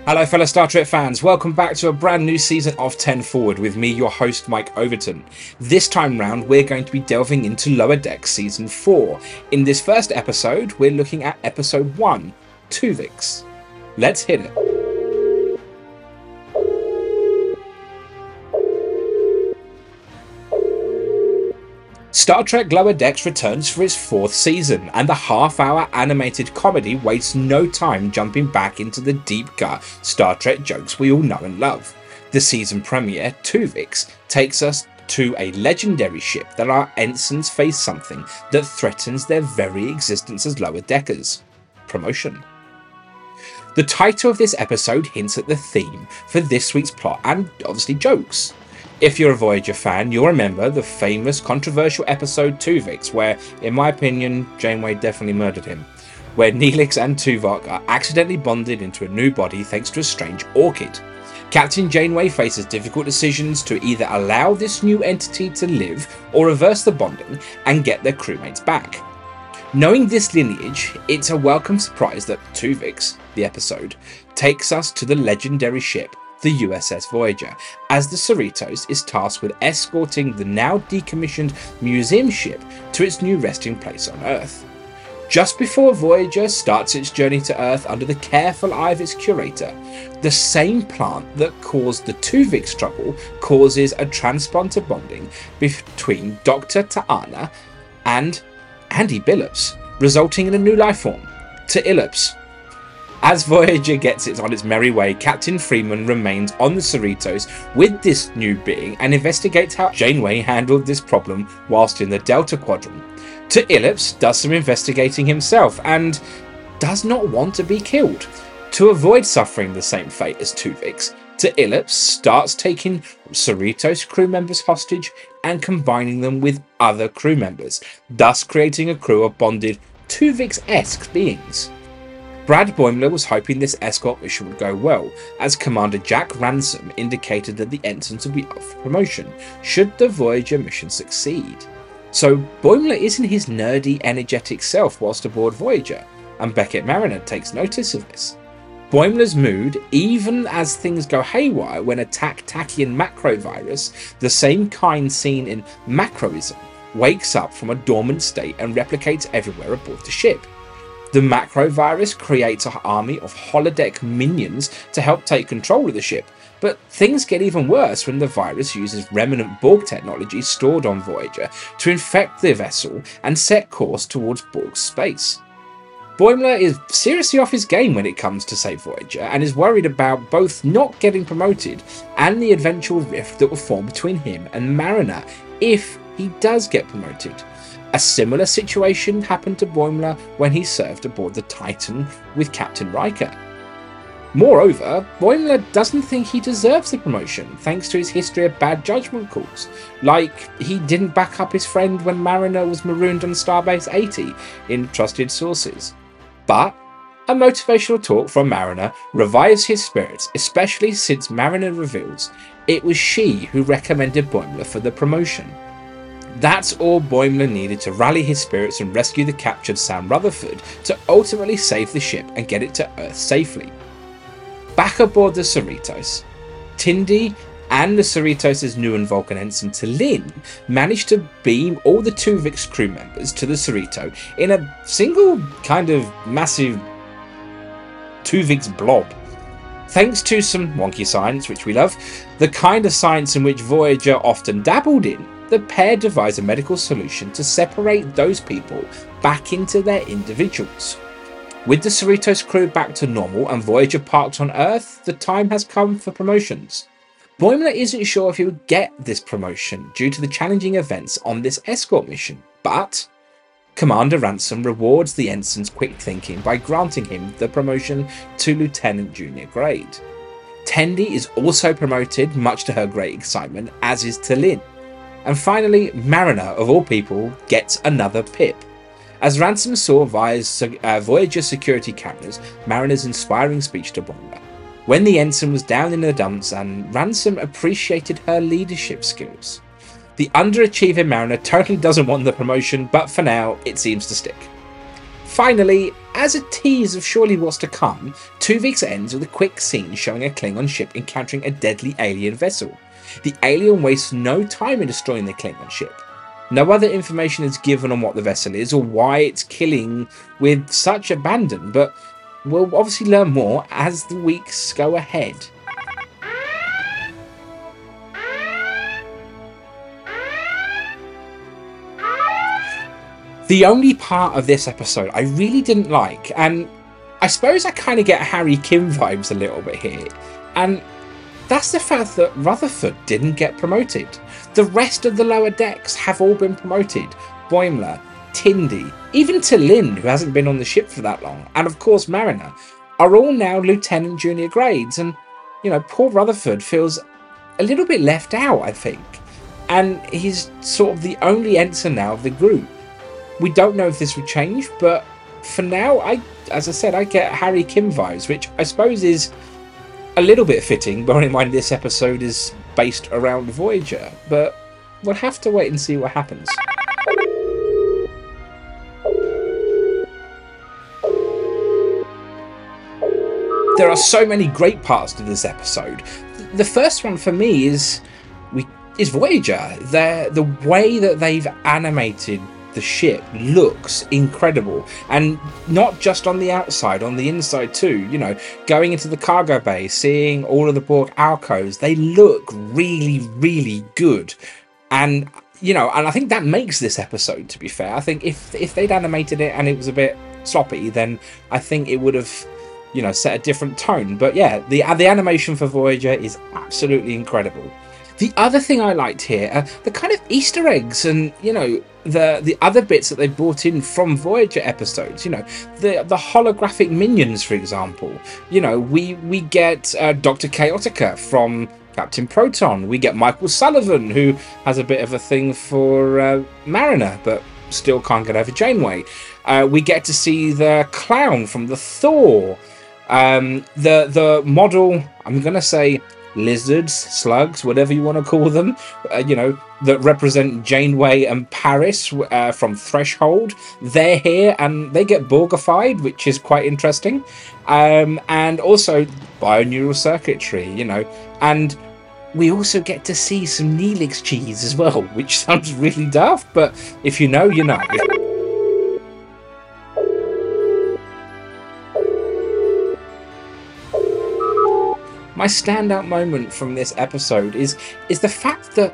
Hello fellow Star Trek fans, welcome back to a brand new season of 10 Forward with me, your host Mike Overton. This time round we're going to be delving into Lower Decks Season 4. In this first episode we're looking at Episode 1, Tuvix. Let's hit it. Star Trek Lower Decks returns for its fourth season, and the half-hour animated comedy wastes no time jumping back into the deep-cut Star Trek jokes we all know and love. The season premiere, Tuvix, takes us to a legendary ship that our ensigns face something that threatens their very existence as lower deckers: promotion. The title of this episode hints at the theme for this week's plot and obviously jokes. If you're a Voyager fan, you'll remember the famous controversial episode Tuvix, where, in my opinion, Janeway definitely murdered him, where Neelix and Tuvok are accidentally bonded into a new body thanks to a strange orchid. Captain Janeway faces difficult decisions to either allow this new entity to live or reverse the bonding and get their crewmates back. Knowing this lineage, it's a welcome surprise that Tuvix, the episode, takes us to the legendary ship, the USS Voyager, as the Cerritos is tasked with escorting the now decommissioned museum ship to its new resting place on Earth. Just before Voyager starts its journey to Earth under the careful eye of its curator, the same plant that caused the Tuvix trouble causes a transponder bonding between Dr. T'Ana and Andy Billups, resulting in a new life form, T'Illups. As Voyager gets it on its merry way, Captain Freeman remains on the Cerritos with this new being and investigates how Janeway handled this problem whilst in the Delta Quadrant. T'Illups does some investigating himself and does not want to be killed. To avoid suffering the same fate as Tuvix, T'Illups starts taking Cerritos crew members hostage and combining them with other crew members, thus creating a crew of bonded Tuvix-esque beings. Brad Boimler was hoping this escort mission would go well, as Commander Jack Ransom indicated that the ensigns would be up for promotion should the Voyager mission succeed. So Boimler isn't his nerdy, energetic self whilst aboard Voyager, and Beckett Mariner takes notice of this. Boimler's mood, even as things go haywire when a Tactacian macrovirus, the same kind seen in Macroism, wakes up from a dormant state and replicates everywhere aboard the ship. The macrovirus creates an army of holodeck minions to help take control of the ship, but things get even worse when the virus uses remnant Borg technology stored on Voyager to infect the vessel and set course towards Borg space. Boimler is seriously off his game when it comes to save Voyager and is worried about both not getting promoted and the eventual rift that will form between him and Mariner if he does get promoted. A similar situation happened to Boimler when he served aboard the Titan with Captain Riker. Moreover, Boimler doesn't think he deserves the promotion thanks to his history of bad judgment calls, like he didn't back up his friend when Mariner was marooned on Starbase 80 in trusted sources. But a motivational talk from Mariner revives his spirits, especially since Mariner reveals it was she who recommended Boimler for the promotion. That's all Boimler needed to rally his spirits and rescue the captured Sam Rutherford to ultimately save the ship and get it to Earth safely. Back aboard the Cerritos, Tindy and the Cerritos' new and Vulcan ensign T'Lyn managed to beam all the Tuvix crew members to the Cerrito in a single kind of massive Tuvix blob. Thanks to some wonky science, which we love, the kind of science in which Voyager often dabbled in, the pair devise a medical solution to separate those people back into their individuals. With the Cerritos crew back to normal and Voyager parked on Earth, the time has come for promotions. Boimler isn't sure if he would get this promotion due to the challenging events on this escort mission, but Commander Ransom rewards the ensign's quick thinking by granting him the promotion to Lieutenant Junior grade. Tendi is also promoted, much to her great excitement, as is T'Lyn. And finally, Mariner, of all people, gets another pip. As Ransom saw via Voyager security cameras Mariner's inspiring speech to Boimler, when the ensign was down in the dumps, and Ransom appreciated her leadership skills. The underachieving Mariner totally doesn't want the promotion, but for now, it seems to stick. Finally, as a tease of surely what's to come, Tuvix ends with a quick scene showing a Klingon ship encountering a deadly alien vessel. The alien wastes no time in destroying the Klingon ship. No other information is given on what the vessel is or why it's killing with such abandon, but we'll obviously learn more as the weeks go ahead. The only part of this episode I really didn't like, and I suppose I kind of get Harry Kim vibes a little bit here, and that's the fact that Rutherford didn't get promoted. The rest of the lower decks have all been promoted. Boimler, Tindy, even T'Lyn, who hasn't been on the ship for that long, and of course Mariner, are all now Lieutenant Junior grades, and, poor Rutherford feels a little bit left out, I think. And he's sort of the only ensign now of the group. We don't know if this will change, but for now, as I said, I get Harry Kim vibes, which I suppose is a little bit fitting, bearing in mind this episode is based around Voyager, but we'll have to wait and see what happens. There are so many great parts to this episode. The first one for me is Voyager. The way that they've animated the ship looks incredible, and not just on the outside, on the inside too. Going into the cargo bay, seeing all of the Borg alcoves, they look really, really good. And and I think that makes this episode, to be fair. I think if they'd animated it and it was a bit sloppy, then I think it would have set a different tone. But yeah, the animation for Voyager is absolutely incredible. The other thing I liked here are the kind of Easter eggs and, the other bits that they brought in from Voyager episodes. The holographic minions, for example. We get Dr. Chaotica from Captain Proton. We get Michael Sullivan, who has a bit of a thing for Mariner, but still can't get over Janeway. We get to see the clown from the Thor. The model, I'm going to say, lizards, slugs, whatever you want to call them, that represent Janeway and Paris from Threshold. They're here and they get Borgified, which is quite interesting. And also bioneural circuitry, and we also get to see some Neelix cheese as well, which sounds really daft, but if you know, you know. My standout moment from this episode is the fact that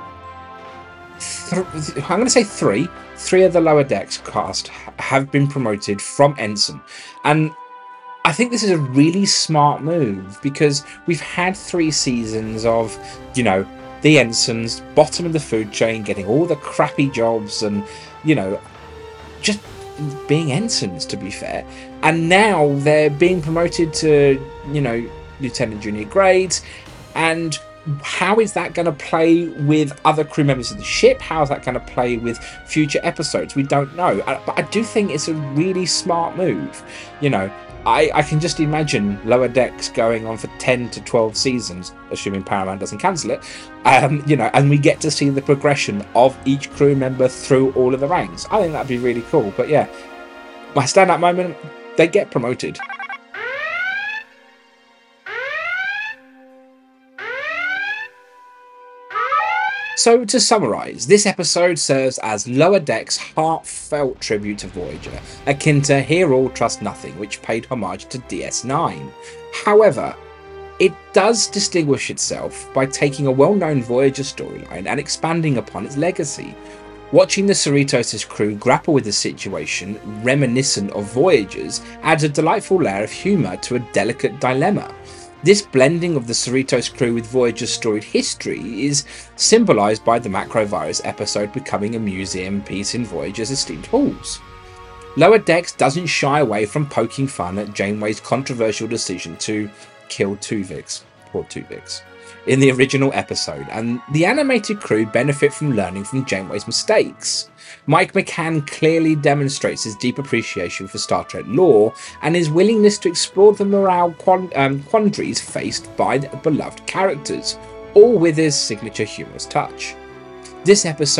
I'm going to say three of the lower decks cast have been promoted from ensign, and I think this is a really smart move because we've had 3 seasons of the ensigns, bottom of the food chain, getting all the crappy jobs and just being ensigns, to be fair, and now they're being promoted to Lieutenant Junior grades. And how is that going to play with other crew members of the ship? How is that going to play with future episodes? We don't know, but I do think it's a really smart move. I can just imagine Lower Decks going on for 10 to 12 seasons, assuming Paramount doesn't cancel it, and we get to see the progression of each crew member through all of the ranks. I think that'd be really cool. But yeah, my standout moment, they get promoted. So to summarise, this episode serves as Lower Decks' heartfelt tribute to Voyager, akin to Hear All, Trust Nothing, which paid homage to DS9. However, it does distinguish itself by taking a well-known Voyager storyline and expanding upon its legacy. Watching the Cerritos' crew grapple with the situation, reminiscent of Voyager's, adds a delightful layer of humour to a delicate dilemma. This blending of the Cerritos crew with Voyager's storied history is symbolised by the Macrovirus episode becoming a museum piece in Voyager's esteemed halls. Lower Decks doesn't shy away from poking fun at Janeway's controversial decision to kill Tuvix, poor Tuvix, in the original episode, and the animated crew benefit from learning from Janeway's mistakes. Mike McCann clearly demonstrates his deep appreciation for Star Trek lore and his willingness to explore the morale quandaries faced by the beloved characters, all with his signature humorous touch. This episode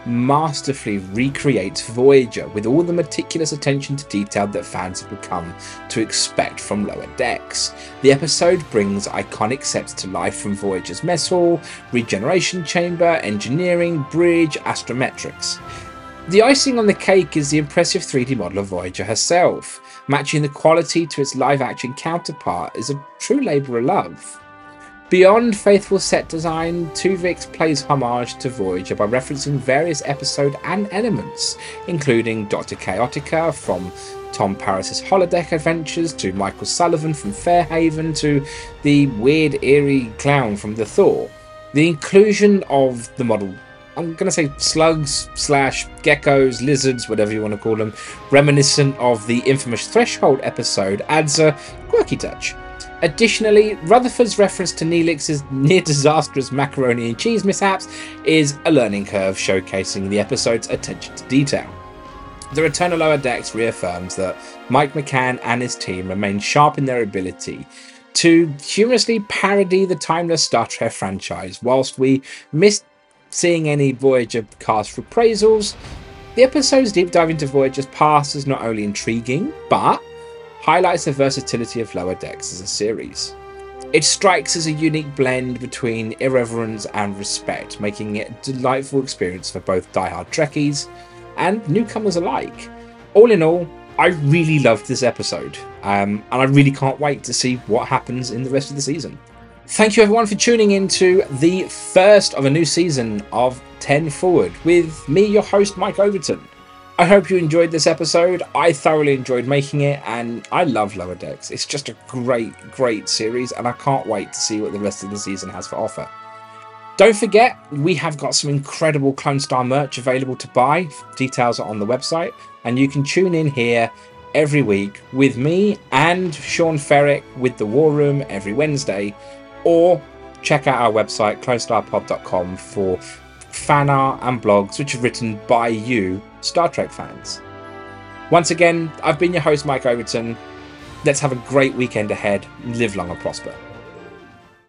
masterfully recreates Voyager with all the meticulous attention to detail that fans have become to expect from Lower Decks. The episode brings iconic sets to life from Voyager's mess hall, regeneration chamber, engineering, bridge, astrometrics. The icing on the cake is the impressive 3D model of Voyager herself. Matching the quality to its live-action counterpart is a true labour of love. Beyond faithful set design, Tuvix plays homage to Voyager by referencing various episode and elements, including Dr. Chaotica from Tom Paris's holodeck adventures, to Michael Sullivan from Fairhaven, to the weird, eerie clown from The Thaw. The inclusion of the model, I'm going to say slugs / geckos, lizards, whatever you want to call them, reminiscent of the infamous Threshold episode, adds a quirky touch. Additionally, Rutherford's reference to Neelix's near-disastrous macaroni and cheese mishaps is a learning curve showcasing the episode's attention to detail. The return of Lower Decks reaffirms that Mike McCann and his team remain sharp in their ability to humorously parody the timeless Star Trek franchise. Whilst we missed seeing any Voyager cast reprisals, the episode's deep dive into Voyager's past is not only intriguing, but highlights the versatility of Lower Decks as a series. It strikes as a unique blend between irreverence and respect, making it a delightful experience for both diehard Trekkies and newcomers alike. All in all, I really loved this episode, and I really can't wait to see what happens in the rest of the season. Thank you everyone for tuning in to the first of a new season of 10 Forward with me, your host, Mike Overton. I hope you enjoyed this episode. I thoroughly enjoyed making it, and I love Lower Decks. It's just a great series, and I can't wait to see what the rest of the season has for offer. Don't forget, we have got some incredible Clone Star merch available to buy. Details are on the website, and you can tune in here every week with me and Sean Ferrick with The War Room every Wednesday, or check out our website, clonestarpod.com, for fan art and blogs which are written by you, Star Trek fans. Once again, I've been your host, Mike Overton. Let's have a great weekend ahead. Live long and prosper.